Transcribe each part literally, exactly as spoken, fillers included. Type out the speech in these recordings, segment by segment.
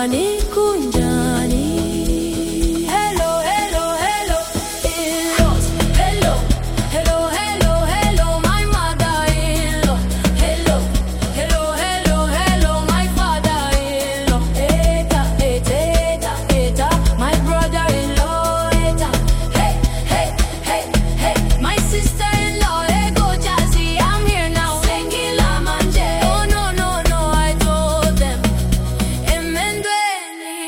Kunjani, kunjani. Hello, hello, hello. In-laws. Hello, hello, hello, hello. My mother-in-law. Hello, hello, hello, hello. My father-in-law. Eta, eta, eta, eta. My brother-in-law. Eta. Hey, hey, hey, hey. My sister-in-law. Hey, go Jazzy, I'm here now. Sengila manje. Oh no, no, no, I told them. Emendweni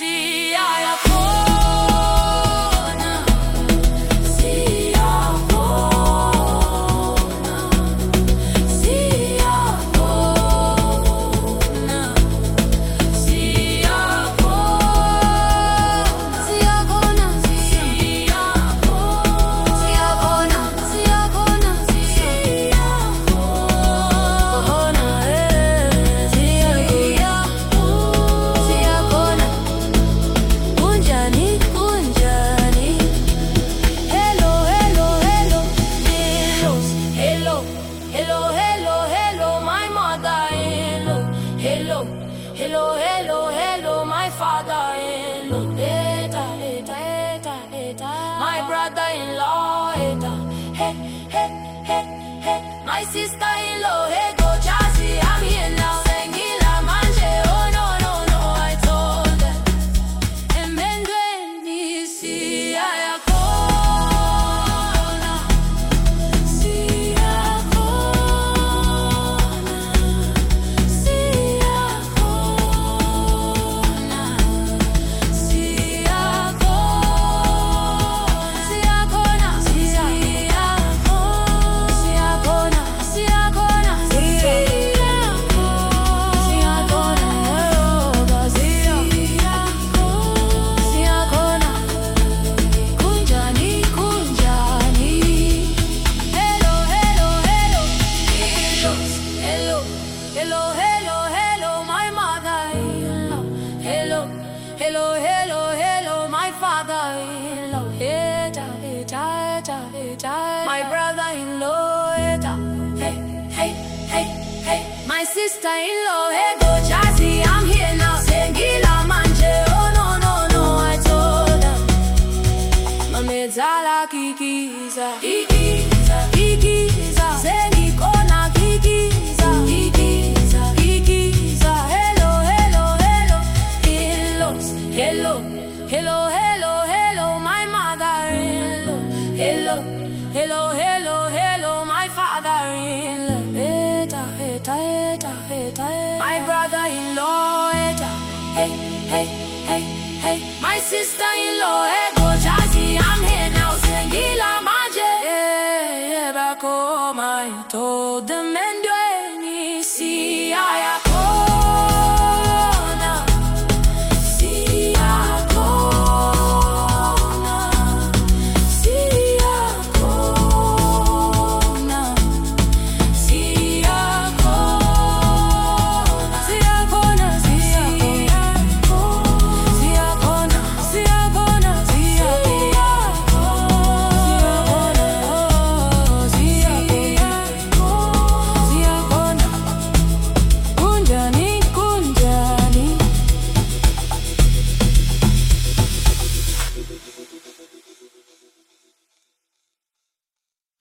siyakona, siyakona, siyakona, siyakona, siyakona, siyakona, siyakona, siyakona, siyakona. Kunjani, kunjani. Hello, hello, hello. In-laws. Hello, hello, hello, hello. My mother-in-law. Hello, hello, hello, hello. My father-in-law. Eta, eta, eta, eta. My brother-in-law. Eta. Hey, hey, hey, hey. My sister-in-law. Hey, go Jazzy, I'm here now. Sengila manje. Oh no, no, no, I told them. Emendweni siyakona, siyakona, siyakona, siyakona, siyakona, siyakona, siyakona, siyakona, siyakona, siyakona. Kunjani, kunjani. Hello, hello, hello. In-laws. Hello, hello, hello, hello. My mother-in-law. Hello, hello, hello, hello. My father-in-law. Eta, eta, eta, eta. My brother-in-law. Eta. Hey, hey, hey, hey. My sister-in-law. Hey, go Jazzy, I'm here now. Sengila manje. Oh no, no, no, I told them. Mamedzala kikiza, kikiza, kikiza. Sengikona kikiza, kikiza, kikiza. Hello, hello, hello. In-laws. Hello, hello, hello, hello. My mother-in-law. Hello, hello, hello, hello. My father-in-law. Eta, eta, eta, eta. My brother-in-law. Eta. Hey, hey, hey, hey. My sister-in-law. Hey.